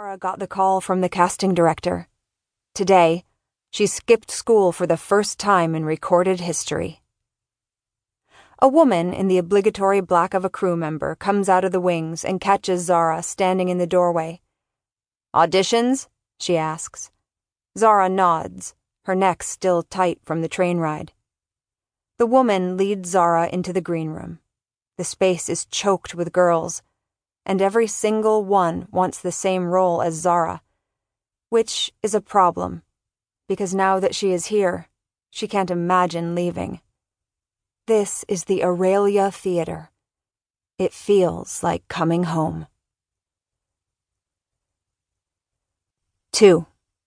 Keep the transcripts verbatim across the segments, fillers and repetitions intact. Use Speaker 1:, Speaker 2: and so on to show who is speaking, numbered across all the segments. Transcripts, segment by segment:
Speaker 1: Zara got the call from the casting director. Today, she skipped school for the first time in recorded history. A woman in the obligatory black of a crew member comes out of the wings and catches Zara standing in the doorway. "Auditions?" she asks. Zara nods, her neck still tight from the train ride. The woman leads Zara into the green room. The space is choked with girls, and every single one wants the same role as Zara, which is a problem, because now that she is here, she can't imagine leaving. This is the Aurelia Theater. It feels like coming home. Two.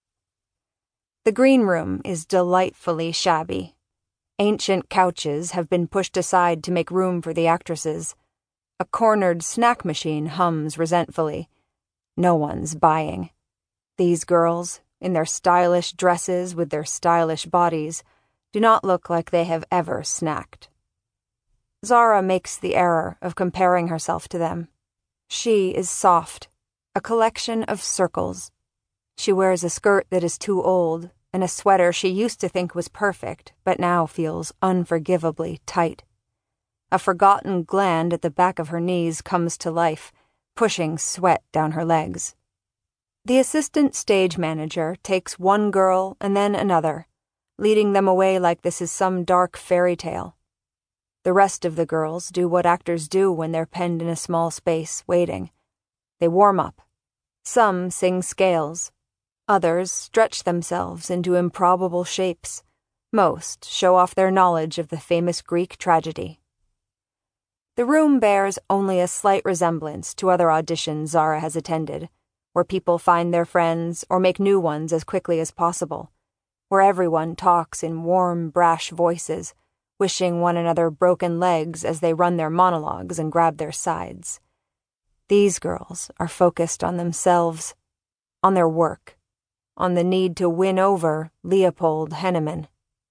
Speaker 1: The green room is delightfully shabby. Ancient couches have been pushed aside to make room for the actresses. A cornered snack machine hums resentfully. No one's buying. These girls, in their stylish dresses with their stylish bodies, do not look like they have ever snacked. Zara makes the error of comparing herself to them. She is soft, a collection of circles. She wears a skirt that is too old, and a sweater she used to think was perfect, but now feels unforgivably tight. A forgotten gland at the back of her knees comes to life, pushing sweat down her legs. The assistant stage manager takes one girl and then another, leading them away like this is some dark fairy tale. The rest of the girls do what actors do when they're penned in a small space, waiting. They warm up. Some sing scales. Others stretch themselves into improbable shapes. Most show off their knowledge of the famous Greek tragedy. The room bears only a slight resemblance to other auditions Zara has attended, where people find their friends or make new ones as quickly as possible, where everyone talks in warm, brash voices, wishing one another broken legs as they run their monologues and grab their sides. These girls are focused on themselves, on their work, on the need to win over Leopold Henneman.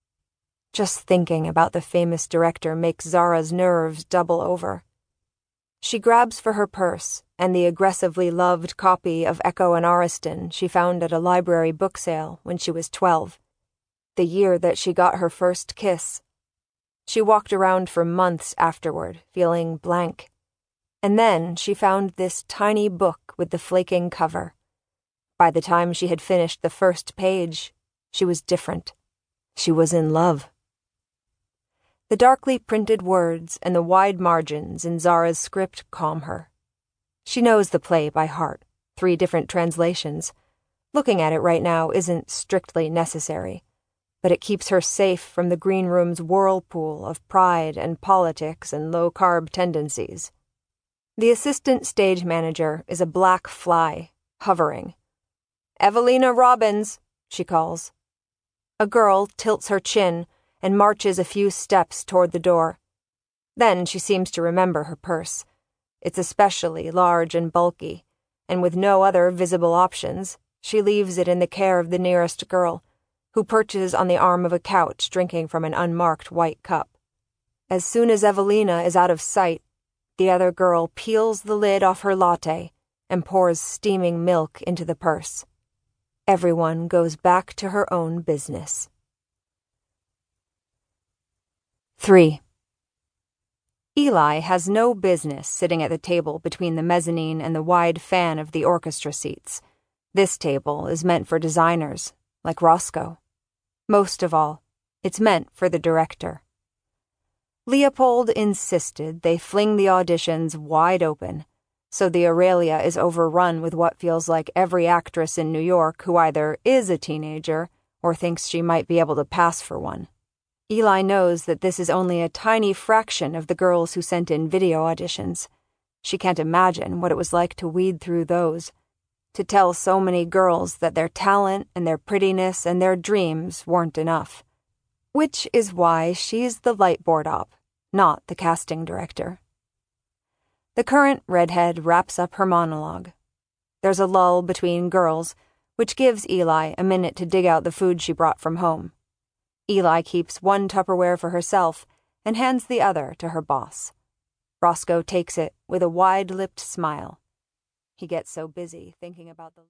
Speaker 1: Just thinking about the famous director makes Zara's nerves double over. She grabs for her purse and the aggressively loved copy of Echo and Ariston she found at a library book sale when she was twelve, the year that she got her first kiss. She walked around for months afterward, feeling blank. And then she found this tiny book with the flaking cover. By the time she had finished the first page, she was different. She was in love. The darkly printed words and the wide margins in Zara's script calm her. She knows the play by heart, three different translations. Looking at it right now isn't strictly necessary, but it keeps her safe from the green room's whirlpool of pride and politics and low-carb tendencies. The assistant stage manager is a black fly, hovering. "Evelina Robbins," she calls. A girl tilts her chin and marches a few steps toward the door. Then she seems to remember her purse. It's especially large and bulky, and with no other visible options, she leaves it in the care of the nearest girl, who perches on the arm of a couch drinking from an unmarked white cup. As soon as Evelina is out of sight, the other girl peels the lid off her latte and pours steaming milk into the purse. Everyone goes back to her own business. Three. Eli has no business sitting at the table between the mezzanine and the wide fan of the orchestra seats. This table is meant for designers, like Roscoe. Most of all, it's meant for the director. Leopold insisted they fling the auditions wide open, so the Aurelia is overrun with what feels like every actress in New York who either is a teenager or thinks she might be able to pass for one. Eli knows that this is only a tiny fraction of the girls who sent in video auditions. She can't imagine what it was like to weed through those, to tell so many girls that their talent and their prettiness and their dreams weren't enough. Which is why she's the lightboard op, not the casting director. The current redhead wraps up her monologue. There's a lull between girls, which gives Eli a minute to dig out the food she brought from home. Eli keeps one Tupperware for herself and hands the other to her boss. Roscoe takes it with a wide-lipped smile. He gets so busy thinking about the